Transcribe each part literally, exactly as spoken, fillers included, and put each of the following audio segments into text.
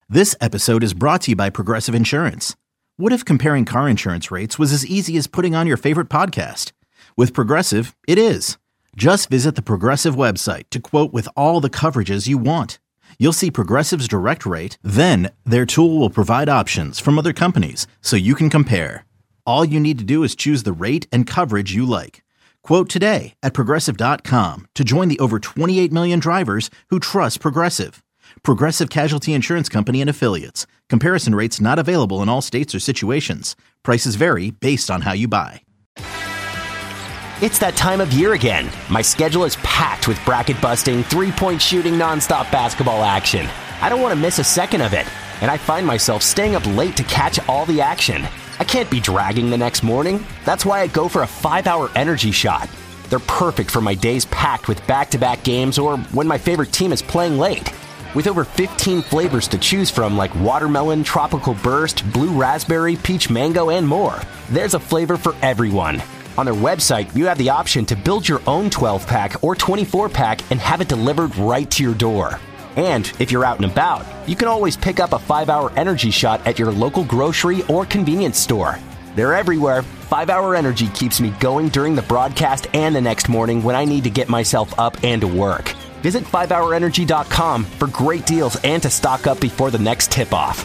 This episode is brought to you by Progressive Insurance. What if comparing car insurance rates was as easy as putting on your favorite podcast? With Progressive, it is. Just visit the Progressive website to quote with all the coverages you want. You'll see Progressive's direct rate, then their tool will provide options from other companies so you can compare. All you need to do is choose the rate and coverage you like. Quote today at progressive dot com to join the over twenty-eight million drivers who trust Progressive. Progressive Casualty Insurance Company and Affiliates. Comparison rates not available in all states or situations. Prices vary based on how you buy. It's that time of year again. My schedule is packed with bracket-busting, three-point shooting, nonstop basketball action. I don't want to miss a second of it, and I find myself staying up late to catch all the action. I can't be dragging the next morning. That's why I go for a five-hour energy shot. They're perfect for my days packed with back-to-back games or when my favorite team is playing late. With over fifteen flavors to choose from like watermelon, tropical burst, blue raspberry, peach mango, and more, there's a flavor for everyone. On their website, you have the option to build your own twelve-pack or twenty-four-pack and have it delivered right to your door. And if you're out and about, you can always pick up a five-hour energy shot at your local grocery or convenience store. They're everywhere. five-hour Energy keeps me going during the broadcast and the next morning when I need to get myself up and to work. Visit five hour energy dot com for great deals and to stock up before the next tip-off.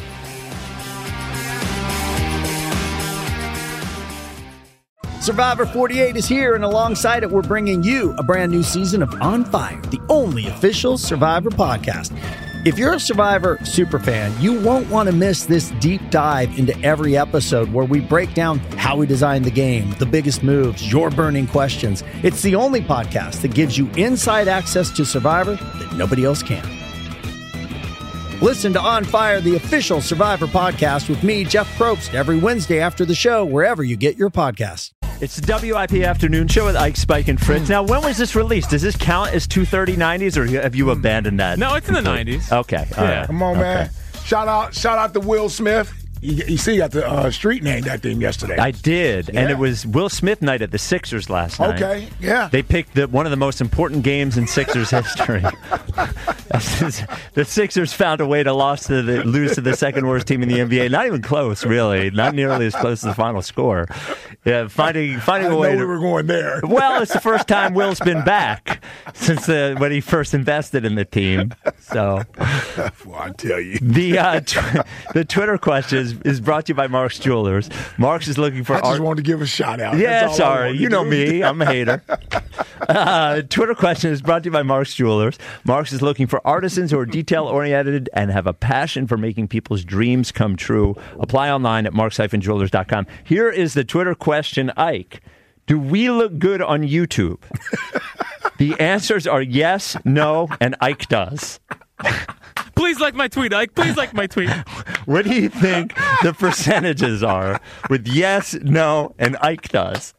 Survivor forty-eight is here, and alongside it, we're bringing you a brand new season of On Fire, the only official Survivor podcast. If you're a Survivor superfan, you won't want to miss this deep dive into every episode where we break down how we designed the game, the biggest moves, your burning questions. It's the only podcast that gives you inside access to Survivor that nobody else can. Listen to On Fire, the official Survivor podcast with me, Jeff Probst, every Wednesday after the show, wherever you get your podcasts. It's the W I P Afternoon Show with Ike, Spike, and Fritz. Now, when was this released? Does this count as two thirty nineties, or have you abandoned that? No, it's in the nineties. Okay. All yeah. right. Come on, okay. man. Shout out shout out to Will Smith. You, you see, you got the uh, street name that thing yesterday. I did, Yeah. and it was Will Smith night at the Sixers last night. Okay, yeah. They picked the, one of the most important games in Sixers history. The Sixers found a way to lose to the lose to the second worst team in the N B A. Not even close, really. Not nearly as close as the final score. Yeah, finding finding I a way know to. we were going there. Well, it's the first time Will's been back since the, when he first invested in the team. So, well, I tell you, the uh, tw- the Twitter question is, is brought to you by Mark's Jewelers. Mark's is looking for. I just art- wanted to give a shout out. Yeah, That's all I sorry. wanted You to know do. me. I'm a hater. Uh, Twitter question is brought to you by Mark's Jewelers. Mark's is looking for artisans who are detail-oriented and have a passion for making people's dreams come true. Apply online at marks dash jewelers dot com. Here is the Twitter question, Ike. Do we look good on YouTube? The answers are yes, no, and Ike does. Please like my tweet, Ike. Please like my tweet. What do you think the percentages are with yes, no, and Ike does?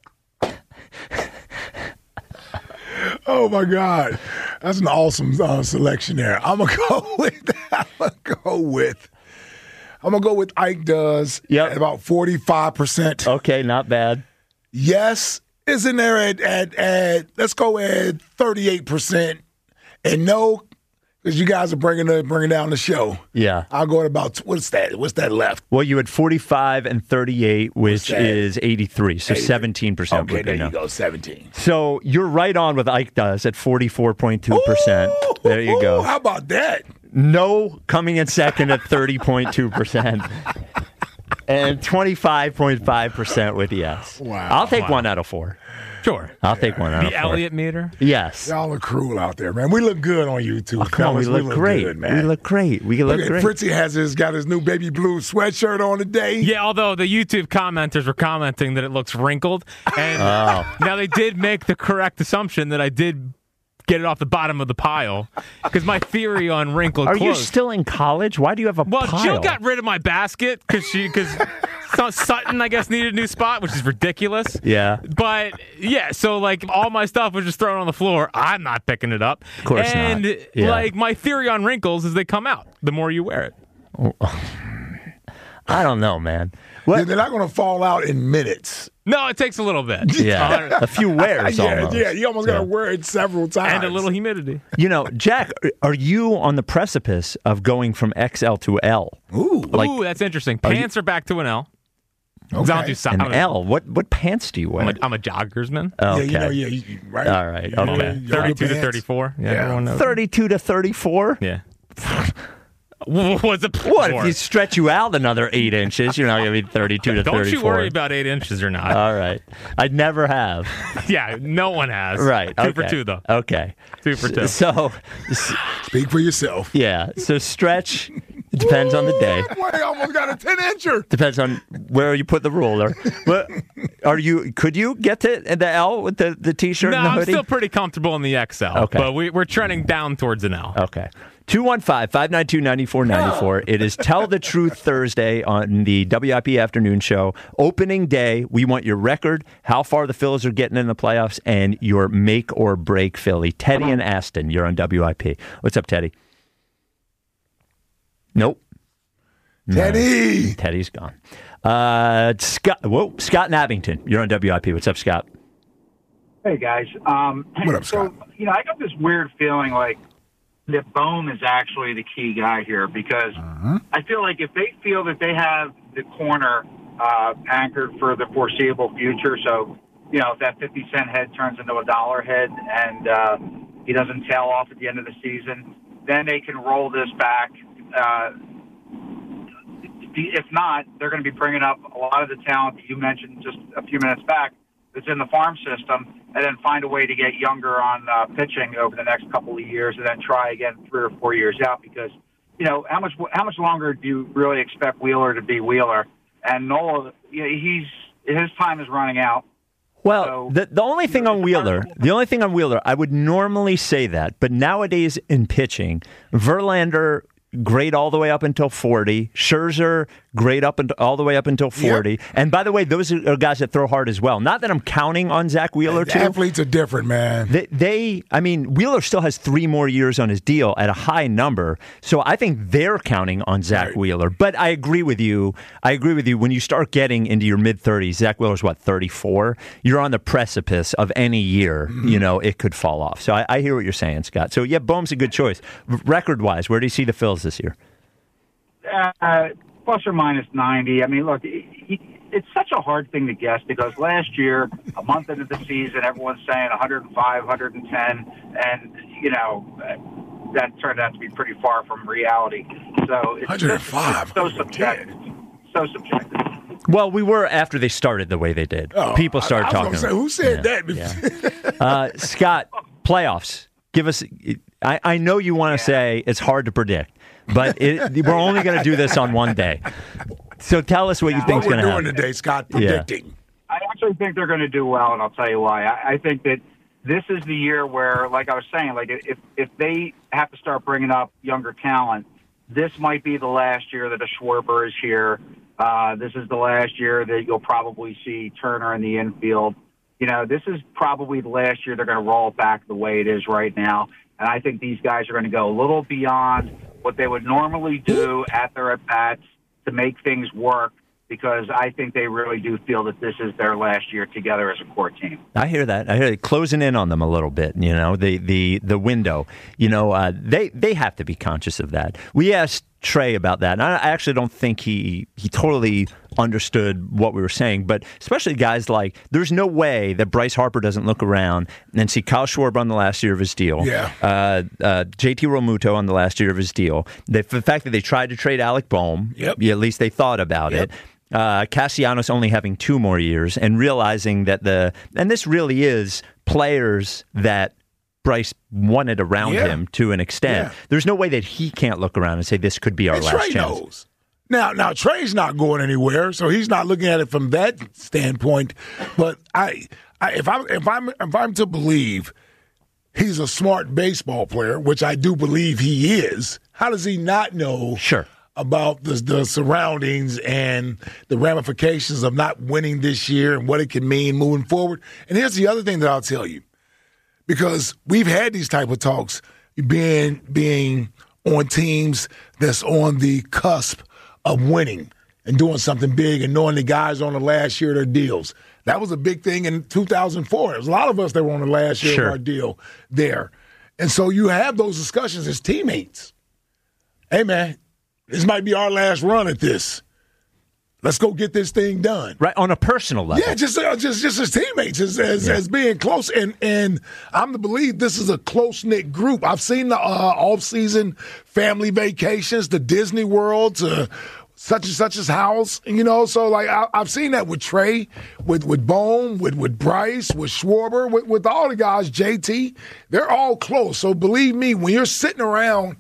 Oh my God, that's an awesome uh, selection there. I'm gonna go with. I'm gonna go with. I'm gonna go with Ike does. Yep. At about forty-five percent. Okay, not bad. Yes is in there at at at. Let's go at thirty-eight percent, and no, because you guys are bringing the, bringing down the show. Yeah. I'll go at about what's that? What's that left? Well, you had forty-five and thirty-eight, which that? is eighty-three, so eighty-three. seventeen percent. Okay, would be there no. you go, seventeen. So you're right on with Ike does at forty-four point two percent. There you go. How about that? No coming in second at thirty point two percent. And twenty-five point five percent with yes. Wow. I'll take Wow. one out of four. Sure. I'll take one out The of four. Elliott meter. Yes. Y'all are cruel out there, man. We look good on YouTube. Oh, come on, we fellas. look, great. Good, man. We look great. We look Look at great. Fritzy has his got his new baby blue sweatshirt on today. Yeah, although the YouTube commenters were commenting that it looks wrinkled. And Oh. now they did make the correct assumption that I did get it off the bottom of the pile. Because my theory on wrinkled Are clothes. you still in college? Why do you have a Well, pile? Jill got rid of my basket because she because Sutton, I guess, needed a new spot, which is ridiculous. Yeah. But yeah, so like all my stuff was just thrown on the floor. I'm not picking it up. Of course and, not. Yeah. like my theory on wrinkles is they come out the more you wear it. I don't know, man. What? They're not going to fall out in minutes. No, it takes a little bit. Yeah, a few wears yeah, almost. yeah, you almost got to Yeah. wear it several times. And a little humidity. You know, Jack, are you on the precipice of going from X L to L? Ooh. Like- Ooh, that's interesting. Are you- Pants are, back to an L. Okay. I don't do so- An I'm a- L? What what pants do you wear? I'm a, I'm a joggersman. Yeah, Okay. you know, yeah, you, right. All right, You know, okay. your thirty-two to pants. thirty-four. Yeah, Yeah. everyone knows. thirty-two to thirty-four? Yeah. What's the What if you stretch you out another eight inches? You're not going to be thirty-two to Don't thirty-four. you worry about eight inches or not. All right. I never have. yeah, no one has. Right. Two okay. for two, though. Okay. Two for two. So, s- Speak for yourself. yeah. So stretch it depends on the day. Boy, I almost got a ten incher. Depends on where you put the ruler. But are you? Could you get to the L with the, the t-shirt No, and the I'm hoodie? still pretty comfortable in the X L. Okay. But we, we're trending down towards an L. Okay. two one five, five nine two, nine four nine four. It is Tell the Truth Thursday on the W I P Afternoon Show. Opening day, we want your record, how far the Phillies are getting in the playoffs, and your make or break Philly. Teddy and Aston, you're on W I P. What's up, Teddy? Nope. Teddy. Teddy's gone. Uh, Scott, whoa, Scott in Abington, you're on W I P. What's up, Scott? Hey guys, um, What up, so Scott? you know, I got this weird feeling like that Bohm is actually the key guy here because Uh-huh. I feel like if they feel that they have the corner uh, anchored for the foreseeable future, so you know if that fifty cent head turns into a dollar head and uh, he doesn't tail off at the end of the season, then they can roll this back. Uh, if not, they're going to be bringing up a lot of the talent that you mentioned just a few minutes back that's in the farm system, and then find a way to get younger on uh, pitching over the next couple of years, and then try again three or four years out. Because you know how much how much longer do you really expect Wheeler to be Wheeler? And Nola, you know, he's his time is running out. Well, So- the the only thing on Wheeler, the only thing on Wheeler, I would normally say that, but nowadays in pitching, Verlander great all the way up until forty, Scherzer great up and all the way up until forty. Yep. And by the way, those are guys that throw hard as well. Not that I'm counting on Zach Wheeler too. Athletes are different, man. They, they, I mean, Wheeler still has three more years on his deal at a high number, so I think they're counting on Zach Right. Wheeler. But I agree with you. I agree with you. When you start getting into your mid thirties, Zach Wheeler's what, thirty-four? You're on the precipice of any year. Mm-hmm. You know, it could fall off. So I, I hear what you're saying, Scott. So yeah, Bohm's a good choice. Record wise, where do you see the Phils this year? Uh, plus or minus ninety. I mean, look, he, it's such a hard thing to guess because last year, a month into the season, everyone's saying one hundred five, one hundred ten, and, you know, that turned out to be pretty far from reality. So it's, one hundred five. it's so subjective. So subjective. Well, we were after they started the way they did. Oh, People started I, I talking. was gonna say, who said Yeah, that? yeah. uh, Scott, playoffs. Give us. I, I know you want to say it's hard to predict, but it, we're only going to do this on one day. So tell us what you think's What going we're to doing happen. today, Scott, predicting. I actually think they're going to do well, and I'll tell you why. I, I think that this is the year where, like I was saying, like if if they have to start bringing up younger talent, this might be the last year that a Schwarber is here. Uh, this is the last year that you'll probably see Turner in the infield. You know, this is probably the last year they're going to roll it back the way it is right now. And I think these guys are going to go a little beyond what they would normally do at their at-bats to make things work, because I think they really do feel that this is their last year together as a core team. I hear that. I hear it. Closing in on them a little bit. You know, the the the window. You know, uh, they they have to be conscious of that. We asked Trey about that, and I actually don't think he he totally understood what we were saying. But especially guys like, there's no way that Bryce Harper doesn't look around and see Kyle Schwarber on the last year of his deal. Yeah. Uh, uh, J T Realmuto on the last year of his deal. The, the fact that they tried to trade Alec Bohm. Yep. Yeah, at least they thought about Yep. it. Uh, Castellanos only having two more years, and realizing that the and this really is players that Bryce wanted around Yeah. him to an extent. Yeah. There's no way that he can't look around and say this could be our And last Trey chance. knows. Now, now Trey's not going anywhere, so he's not looking at it from that standpoint. But I, I if I'm if I'm if I'm to believe he's a smart baseball player, which I do believe he is, how does he not know? Sure. About the, the surroundings and the ramifications of not winning this year and what it can mean moving forward. And here's the other thing that I'll tell you, because we've had these type of talks, being being on teams that's on the cusp of winning. and doing something big and knowing the guys on the last year of their deals. That was a big thing in two thousand four. There was a lot of us that were on the last year Sure. of our deal there. And so you have those discussions as teammates. Hey, man, this might be our last run at this. Let's go get this thing done. Right, on a personal level. Yeah, just uh, just just as teammates, as as, Yeah. as being close. And and I'm to believe this is a close-knit group. I've seen the uh, off-season family vacations, the Disney World, to such and such as house, you know. So, like, I, I've seen that with Trey, with with Bohm, with, with Bryce, with Schwarber, with, with all the guys, J T. They're all close. So, believe me, when you're sitting around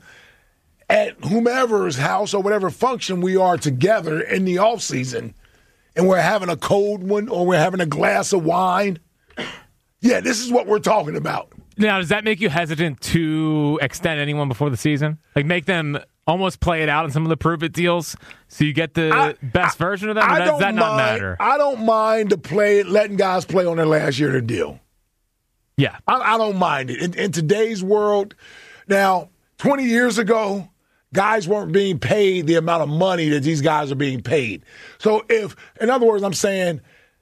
at whomever's house or whatever function we are together in the off season, and we're having a cold one or we're having a glass of wine, yeah, this is what we're talking about. Now, does that make you hesitant to extend anyone before the season? Like, make them almost play it out in some of the prove-it deals so you get the I, best I, version of them? Or I does don't that not mind, matter? I don't mind to play letting guys play on their last year of their deal. Yeah. I, I don't mind it. In, in today's world, now, twenty years ago, guys weren't being paid the amount of money that these guys are being paid. So if, in other words, I'm saying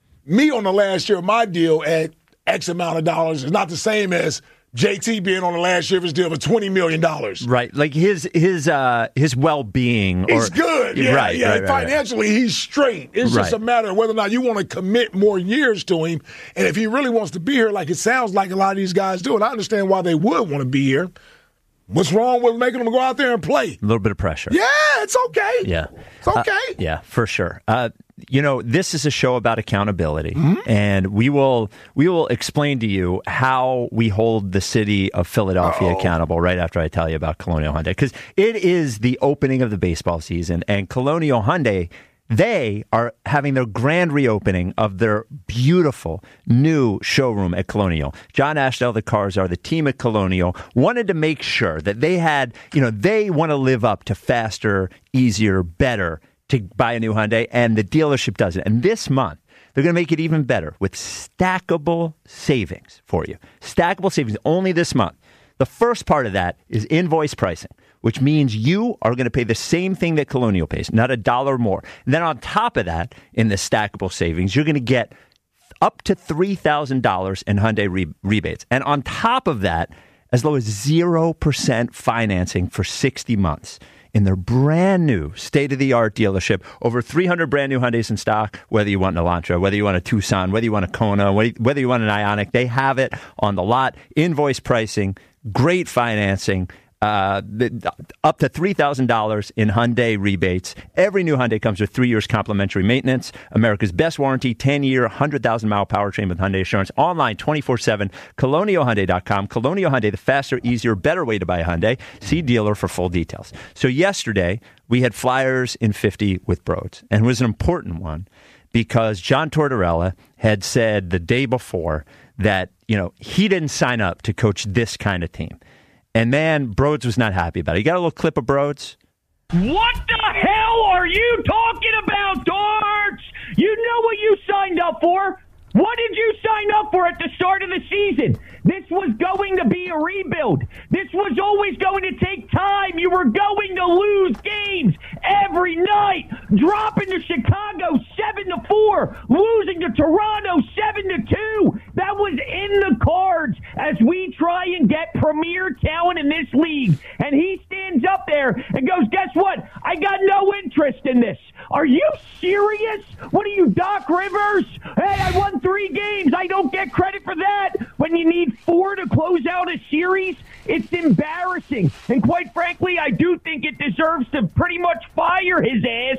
me on the last year of my deal at X amount of dollars is not the same as J T being on the last year of his deal for twenty million dollars. Right, like his his uh, his well-being. He's or, good. Yeah, right, yeah. right, right, right. Financially, he's straight. It's just Right. a matter of whether or not you want to commit more years to him. And if he really wants to be here, like it sounds like a lot of these guys do, and I understand why they would want to be here. What's wrong with making them go out there and play? A little bit of pressure. Yeah, it's okay. Yeah. It's okay. Uh, yeah, for sure. Uh, you know, this is a show about accountability, Mm-hmm. and we will we will explain to you how we hold the city of Philadelphia Uh-oh. accountable right after I tell you about Colonial Hyundai, because it is the opening of the baseball season, and Colonial Hyundai, they are having their grand reopening of their beautiful new showroom at Colonial. John Ashdale, the Cars are the team at Colonial, wanted to make sure that they had, you know, they want to live up to faster, easier, better to buy a new Hyundai, and the dealership does it. And this month, they're going to make it even better with stackable savings for you. Stackable savings only this month. The first part of that is invoice pricing, which means you are going to pay the same thing that Colonial pays, not a dollar more. And then on top of that, in the stackable savings, you're going to get up to three thousand dollars in Hyundai re- rebates. And on top of that, as low as zero percent financing for sixty months. In their brand new state-of-the-art dealership, over three hundred brand new Hyundais in stock, whether you want an Elantra, whether you want a Tucson, whether you want a Kona, whether you want an Ioniq, they have it on the lot. Invoice pricing, great financing, uh, up to three thousand dollars in Hyundai rebates. Every new Hyundai comes with three years complimentary maintenance, America's best warranty, ten-year, one hundred thousand mile powertrain with Hyundai Assurance. Online twenty-four seven, colonial hyundai dot com. Colonial Hyundai, the faster, easier, better way to buy a Hyundai. See dealer for full details. So yesterday, we had Flyers in fifty with Broads, and it was an important one because John Tortorella had said the day before that, you know, he didn't sign up to coach this kind of team. And man, Broads was not happy about it. You got a little clip of Broads? What the hell are you talking about, Darts? You know what you signed up for. What did you sign up for at the start of the season? This was going to be a rebuild. This was always going to take time. You were going to lose games every night. Dropping to Chicago seven to four, losing to Toronto seven to two. That was in the cards as we try and get premier talent in this league. And he stands up there and goes, guess what? I got no interest in this. Are you serious? What are you, Doc Rivers? Hey, I won three games. I don't get credit for that. When you need four to close out a series, it's embarrassing. And quite frankly, I do think it deserves to pretty much fire his ass.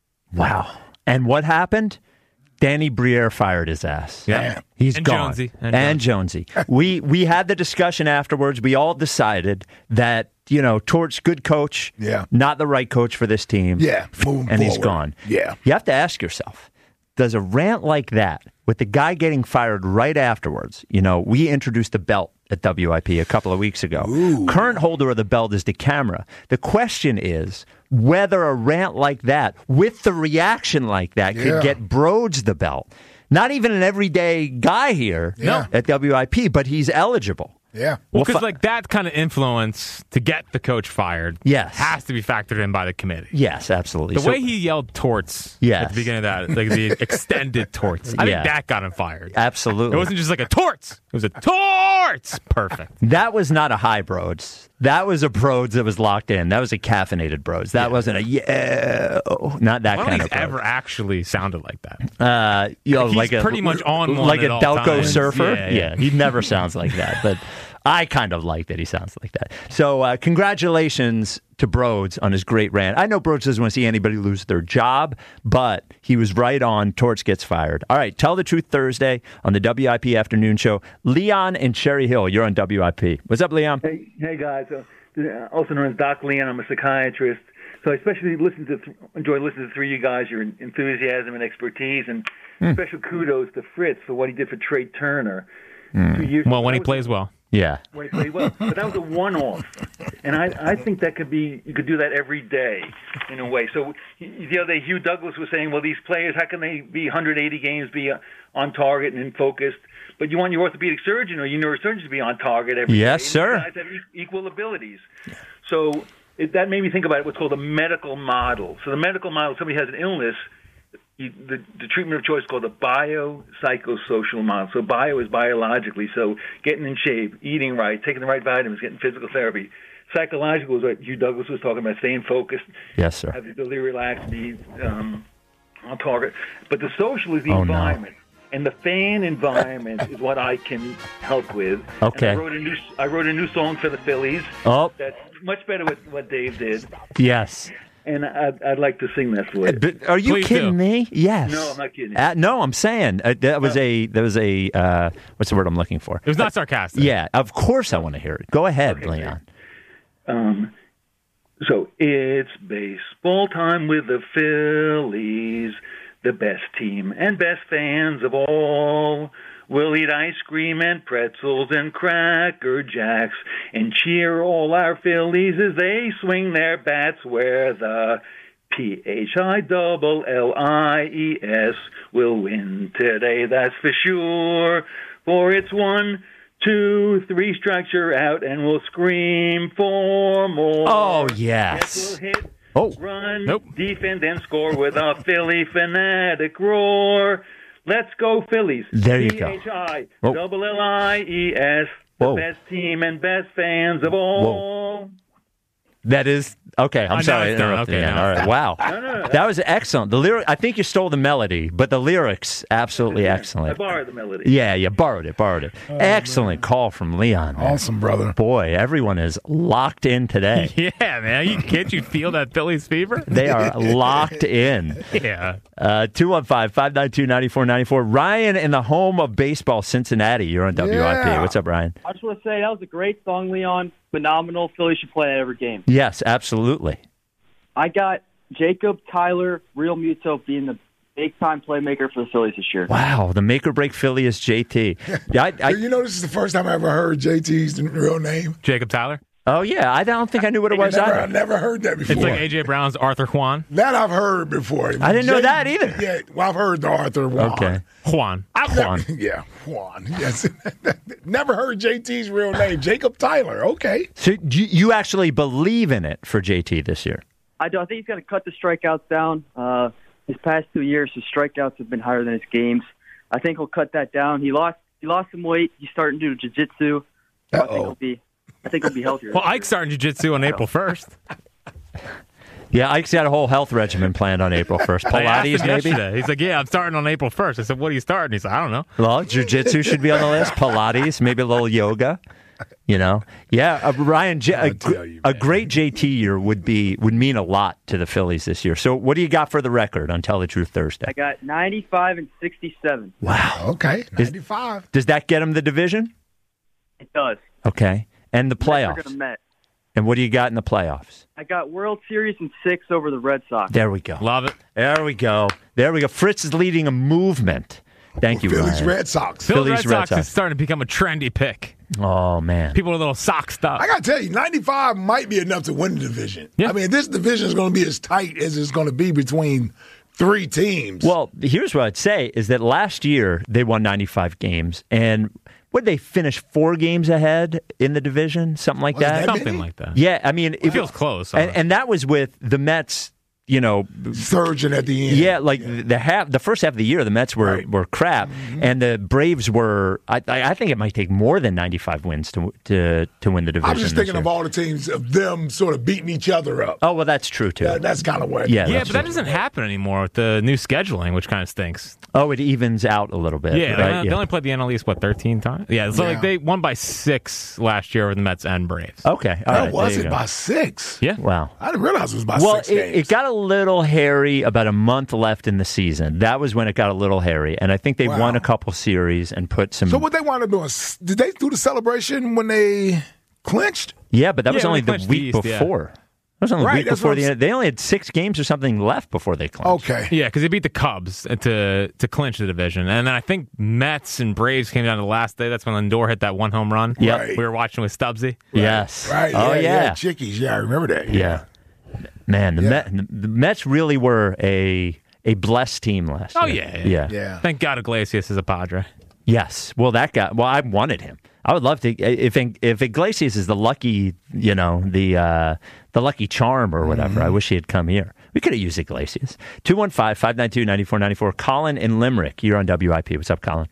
Wow. And what happened? Danny Briere fired his ass. Yeah. He's And gone. Jonesy. And, And Jonesy. we we had the discussion afterwards. We all decided that, you know, Torch, good coach, Yeah. not the right coach for this team. Yeah, moving and he's forward. gone. Yeah. You have to ask yourself, does a rant like that, with the guy getting fired right afterwards, you know, we introduced the belt at W I P a couple of weeks ago. Ooh. Current holder of the belt is the camera. The question is whether a rant like that, with the reaction like that, Yeah. could get Broads the belt. Not even an everyday guy here Yeah. at W I P, but he's eligible. Yeah. Well, because Well, fi- like that kind of influence to get the coach fired, Yes. has to be factored in by the committee. Yes, absolutely. The So- way he yelled torts Yes. at the beginning of that, like the extended torts, I Yeah. think that got him fired. absolutely. It wasn't just like a torts; it was a torts. Perfect. That was not a high Broads. That was a Broads that was locked in. That was a caffeinated Broads. That wasn't a yeah, not that I don't kind think of he's ever Broads. actually sounded like that. Uh, you know, He's like a, pretty much on one like at a all Delco times. surfer. Yeah, yeah. he never sounds like that, but I kind of like that he sounds like that. So, uh, congratulations to Broads on his great rant. I know Broads doesn't want to see anybody lose their job, but he was right on. Torts gets fired. All right, Tell the Truth Thursday on the W I P Afternoon Show. Leon and Cherry Hill, you're on W I P. What's up, Leon? Hey, hey guys. Uh, also known as Doc Leon, I'm a psychiatrist. So I especially listen to, th- enjoy listening to three of you guys, your enthusiasm and expertise, and Hmm. special kudos to Fritz for what he did for Trey Turner. Hmm. Two years Well, ago. when he That was- plays well. Yeah. when he played well. But that was a one-off, and I, I think that could be you could do that every day in a way. So the other day, Hugh Douglas was saying, "Well, these players, how can they be one hundred eighty games, be uh, on target and focused? But you want your orthopedic surgeon or your neurosurgeon to be on target every Yes, day. sir. And these guys have e- equal abilities." So it, that made me think about what's called a medical model. So the medical model, somebody has an illness. You, the, the treatment of choice is called the biopsychosocial model. So bio is biologically, so getting in shape, eating right, taking the right vitamins, getting physical therapy. Psychological is what Hugh Douglas was talking about, staying focused, Yes, sir. have the ability to relax, be um, on target. But the social is the Oh, no. environment. And the fan environment is what I can help with. Okay. And I wrote a new I wrote a new song for the Phillies. Oh. That's much better with what Dave did. Yes. And I'd, I'd like to sing that for you. But are you Please kidding do. me? Yes. No, I'm not kidding. Uh, no, I'm saying uh, that was a that was a uh, what's the word I'm looking for? It was not sarcastic. Yeah, of course I want to hear it. Go ahead, Okay, Leon. Um, so it's baseball time with the Phillies, the best team and best fans of all. We'll eat ice cream and pretzels and Cracker Jacks and cheer all our Phillies as they swing their bats where the P H I double L I E S will win today, that's for sure. For it's one, two, three strikes, you're out, and we'll scream for more. Oh Yes, yes. we'll hit, Oh. run, Nope. defend, and score with a Philly fanatic roar. Let's go Phillies. There you go. P H I Whoa. double L I E S, the Whoa. best team and best fans of all. That is okay. I'm Oh, now sorry, I it's done. interrupted Okay, again. now All it's right, wow, No, no, no. that was excellent. The lyric, I think you stole the melody, but the lyrics absolutely I excellent. borrowed the melody. Yeah, you borrowed it, borrowed it. excellent call from Leon. man. Awesome, brother. Boy, everyone is locked in today. Yeah, man. You, can't you feel that Phillies fever? They are locked in. Yeah. Uh, two one five, five nine two, nine four nine four. Ryan in the home of baseball, Cincinnati. You're on W I P. Yeah. What's up, Ryan? I just want to say that was a great song, Leon. Phenomenal. Philly should play that every game. Yes, absolutely. I got Jacob Tyler, Real Muto being the big-time playmaker for the Phillies this year. Wow, the make or break Philly is J T. Yeah, I, I, you know, this is the first time I ever heard J T's real name. Jacob Tyler. oh yeah, I don't think I knew what it was Never, I either. never heard that before. It's like A J Brown's Arthur Juan. That I've heard before. I didn't know that either. Yeah, well, I've heard the Arthur Juan. Okay, Juan. Juan. Yeah, Juan. Yes. Never heard J T's real name. Jacob Tyler. Okay. So you, you actually believe in it for J T this year? I do. I think he's got to cut the strikeouts down. Uh, his past two years, his strikeouts have been higher than his games. I think he'll cut that down. He lost. He lost some weight. He's starting to do jiu-jitsu. So I think Uh-oh. he'll be. I think he'll be healthier. Well, Ike's starting jiu-jitsu on April first. Yeah, Ike's got a whole health regimen planned on April first. I asked Pilates, him maybe? yesterday. He's like, yeah, I'm starting on April first. I said, what are you starting? He's like, I don't know. Well, jiu-jitsu should be on the list. Pilates, maybe a little yoga. You know, yeah. Uh, Ryan, J- a, I'll gr- tell you, a man. great J T year would be would mean a lot to the Phillies this year. So, what do you got for the record on Tell the Truth Thursday? I got ninety-five and sixty-seven. Wow. Okay. ninety-five. Does that get him the division? It does. Okay, and the Mets are playoffs. gonna Met. And what do you got in the playoffs? I got World Series and six over the Red Sox. There we go. Love it. There we go. There we go. Fritz is leading a movement. Thank you, Phillies Ryan. Red Sox. Phillies Phillies Red Red Sox Sox. is starting to become a trendy pick. Oh man. People are a little socked up. I got to tell you, ninety-five might be enough to win the division. Yeah. I mean, this division is going to be as tight as it's going to be between three teams. Well, here's what I'd say is that last year they won ninety-five games, and would they finish four games ahead in the division, something like Was that? that Something many? like that. Yeah, I mean, It feels close. and, and that was with the Mets. You know, surging at the end. Yeah, like yeah. the half, the first half of the year, the Mets were, right. were crap, mm-hmm. and the Braves were. I, I think it might take more than ninety-five wins to to to win the division. I'm just thinking year. of all the teams of them sort of beating each other up. Oh well, that's true too. Yeah, that's kind of what. Yeah, yeah, but that doesn't happen anymore with the new scheduling, which kind of stinks. Oh, it evens out a little bit. Yeah, right? they, yeah. they only played the N L East what thirteen times. Yeah, so yeah. like they won by six last year with the Mets and Braves. Okay, all that right, was it go. by six. Yeah, wow. I didn't realize it was by well, six it, games. it got a little hairy about a month left in the season. That was when it got a little hairy, and I think they wow. won a couple series and put some. So what they wound up doing? Did they do the celebration when they clinched? Yeah, but that was yeah, only the week week East, before. Yeah. That was only the right, week before the end. They only had six games or something left before they clinched. Okay. Yeah, because they beat the Cubs to to clinch the division. And then I think Mets and Braves came down to the last day. That's when Lindor hit that one home run. Yeah. Right. We were watching with Stubbsy. Right. Yes. Right. Oh, yeah. yeah. yeah. Chickies. Yeah, I remember that. Yeah. yeah. Man, the, yeah. Met, the Mets really were a a blessed team last Oh, year. yeah. Yeah. Yeah. Thank God Iglesias is a Padre. Yes. Well, that guy, well, I wanted him. I would love to. If if Iglesias is the lucky, you know, the uh, the lucky charm or whatever, mm-hmm. I wish he had come here. We could have used Iglesias. two one five, five nine two, nine four nine four. Colin in Limerick. You're on W I P. What's up, Colin?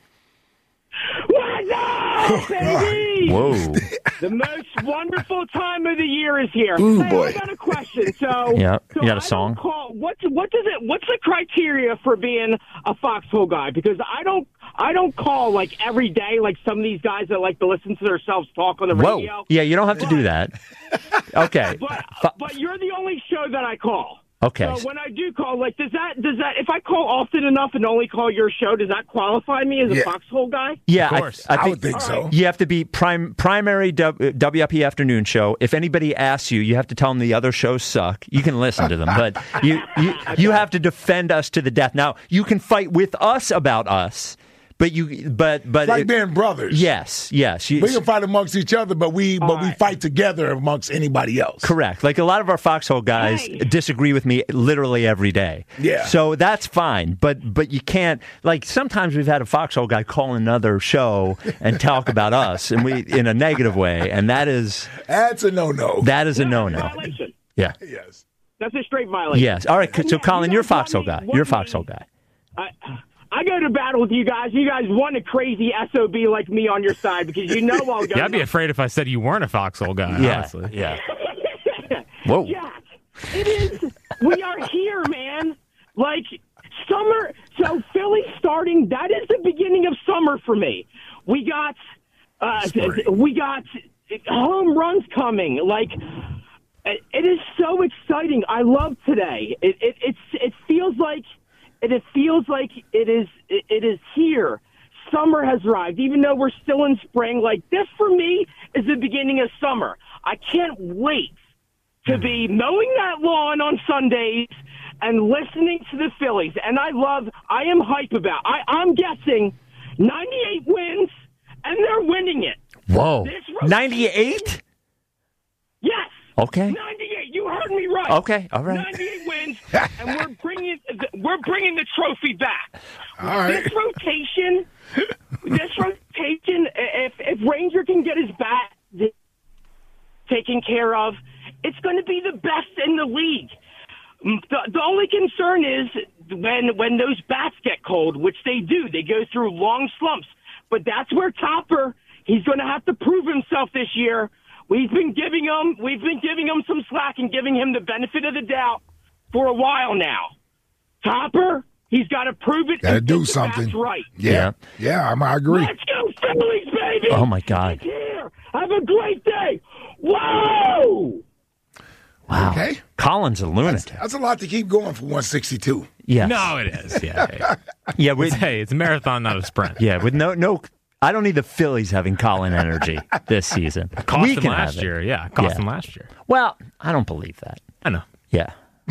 What's up, baby? Whoa. The most wonderful time of the year is here. Ooh, hey, boy. I got a question. So, yeah. so You got a I song? don't Call, what's what does it? What's the criteria for being a foxhole guy? Because I don't, I don't call like every day like some of these guys that like to listen to themselves talk on the Whoa. radio. Yeah, you don't have to but, do that. Okay. But but you're the only show that I call. Okay. So when I do call, like, does that does that if I call often enough and only call your show, does that qualify me as a Yeah. foxhole guy? Yeah, Of course. I, I, I think, would think so. You have to be prime, primary w, W I P afternoon show. If anybody asks you, you have to tell them the other shows suck. You can listen to them, but you, you you have to defend us to the death. Now, you can fight with us about us, but you but but It's like it- being brothers. yes, yes. You, We can fight amongst each other, but we but we right. fight together amongst anybody else. Correct. Like a lot of our foxhole guys Hey. disagree with me literally every day. Yeah. So that's fine, but but you can't. Like sometimes we've had a foxhole guy call another show and talk about us, and we in a negative way, and that is That's a no-no. that is a Yeah, no no. violation. Yeah. yes. That's a straight violation. Yes. All right. And So yeah, Colin, you you're a guys want foxhole me- guy. want You're a me- foxhole guy. I, I go to battle with you guys. You guys want a crazy S O B like me on your side because you know I'll go. Yeah, I'd be afraid if I said you weren't a foxhole guy, Yeah. honestly. Yeah. Whoa. Jack, it is. We are here, man. Like summer. So Philly starting. That is the beginning of summer for me. We got. Uh, we got home runs coming. Like it is so exciting. I love today. It it it's, it feels like. And it feels like it is it, it is here. Summer has arrived, even though we're still in spring. Like this for me is the beginning of summer. I can't wait to be mowing that lawn on Sundays and listening to the Phillies. And I love, I am hype about. I, I'm guessing ninety-eight wins, and they're winning it. Whoa. This rotation- ninety-eight? Yes. Okay. ninety-eight. You heard me right. Okay. All right. ninety-eight wins, and we're bringing we're bringing the trophy back. All right. This rotation, this rotation. If if Ranger can get his bat taken care of, it's going to be the best in the league. The, the only concern is when when those bats get cold, which they do. They go through long slumps, but that's where Topper. He's going to have to prove himself this year. We've been giving him, we've been giving him some slack and giving him the benefit of the doubt for a while now. Topper, he's got to prove it. Got to and do get the something. bats right. Yeah. Yeah, I'm, I agree. Let's go Phillies, baby! Oh, my God. It's here. Have a great day. Whoa! Wow. Okay. Colin's a lunatic. That's a lot to keep going for one sixty-two. Yes. No, it is. Yeah. Yeah. With, Hey, it's a marathon, not a sprint. yeah. With no no. I don't need the Phillies having Colin energy this season. Cost we them can last have it. year. Yeah, cost Yeah. them last year. Well, I don't believe that. I know. Yeah.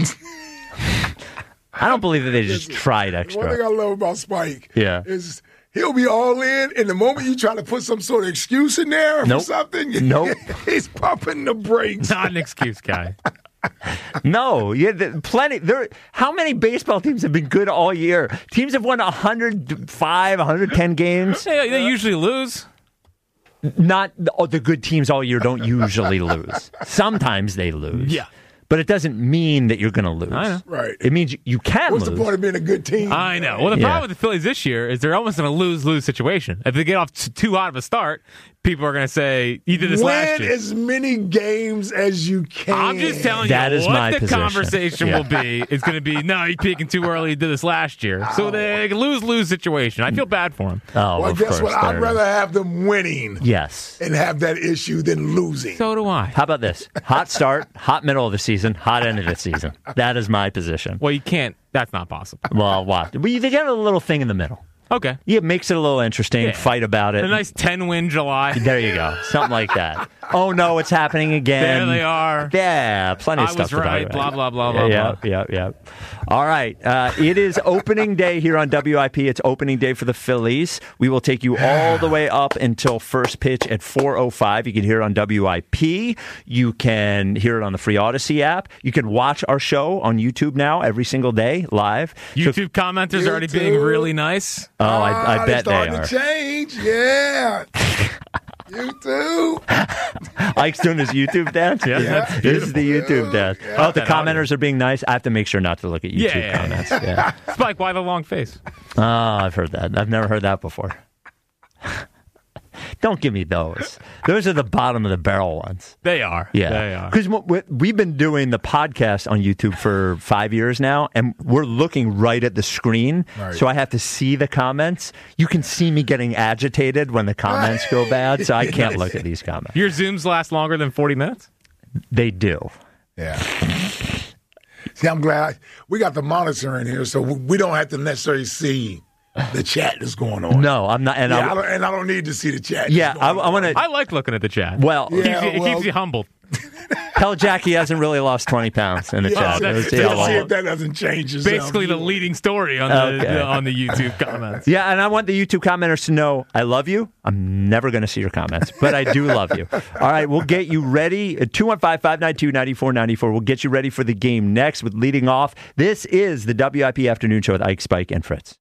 I don't believe that they just tried One thing extra. I love about Spike Yeah. is he'll be all in, and the moment you try to put some sort of excuse in there Nope. for something, Nope. he's pumping the brakes. Not an excuse, guy. No, yeah, the, plenty. There, how many baseball teams have been good all year? Teams have won one hundred five, one hundred ten games. Yeah, they usually lose. Not oh, the good teams all year don't usually lose. Sometimes they lose. Yeah. But it doesn't mean that you're going to lose. I know. Right. It means you, you can What's lose. the point of being a good team? I know. Well, the Yeah. problem with the Phillies this year is they're almost in a lose-lose situation. If they get off t- too hot of a start, people are going to say, you did this Win last year. as many games as you can. I'm just telling That you is what my the position. conversation Yeah. will be. It's going to be, no, you're peaking too early. You did this last year. So they lose-lose situation. I feel bad for him. Oh, Well, of guess course. what? I'd there- rather have them winning Yes. and have that issue than losing. So do I. How about this? Hot start, hot middle of the season, hot end of the season. That is my position. Well, you can't. That's not possible. Well, what? Well, you get a little thing in the middle. Okay. Yeah, it makes it a little interesting. Yeah. Fight about it. A nice ten-win July. There you go. Something like that. Oh, no, it's happening again. There they are. Yeah, plenty of I stuff was to talk right. about. Blah, blah, blah, blah, Yeah, blah. yeah, yeah. All right. Uh, it is opening day here on W I P. It's opening day for the Phillies. We will take you all the way up until first pitch at four oh five. You can hear it on W I P. You can hear it on the free Odyssey app. You can watch our show on YouTube now every single day, live. YouTube So- commenters are already YouTube. being really nice. oh, I, I Ah, bet they starting are. to change. Yeah. You too. Ike's doing his YouTube dance. Yeah, Yeah. that's This is the YouTube dance. Oh, the That commenters are being nice. I have to make sure not to look at YouTube Yeah, yeah, yeah. comments. Yeah. Spike, why the long face? Oh, I've heard that. I've never heard that before. Don't give me those. Those are the bottom of the barrel ones. They are. Yeah. They are. Because we've been doing the podcast on YouTube for five years now, and we're looking right at the screen. Right. So I have to see the comments. You can see me getting agitated when the comments go bad, so I can't look at these comments. Your Zooms last longer than forty minutes? They do. Yeah. See, I'm glad we got the monitor in here, so we don't have to necessarily see the chat that's going on. No, I'm not. And Yeah, I, I don't, and I don't need to see the chat. yeah, that's I, going I want on. to I like looking at the chat. Well, it, Yeah, keeps, you, it well- keeps you humbled. tell Jack he hasn't really lost twenty pounds in the Yeah, chat. that's- Let's see Let's how long. see if that doesn't change yourself. Basically, the leading story on the, Okay. the on the YouTube comments. Yeah, and I want the YouTube commenters to know I love you. I'm never going to see your comments, but I do love you. All right, we'll get you ready. two one five, five nine two, nine four nine four. We'll get you ready for the game next with leading off. This is the W I P Afternoon Show with Ike, Spike, and Fritz.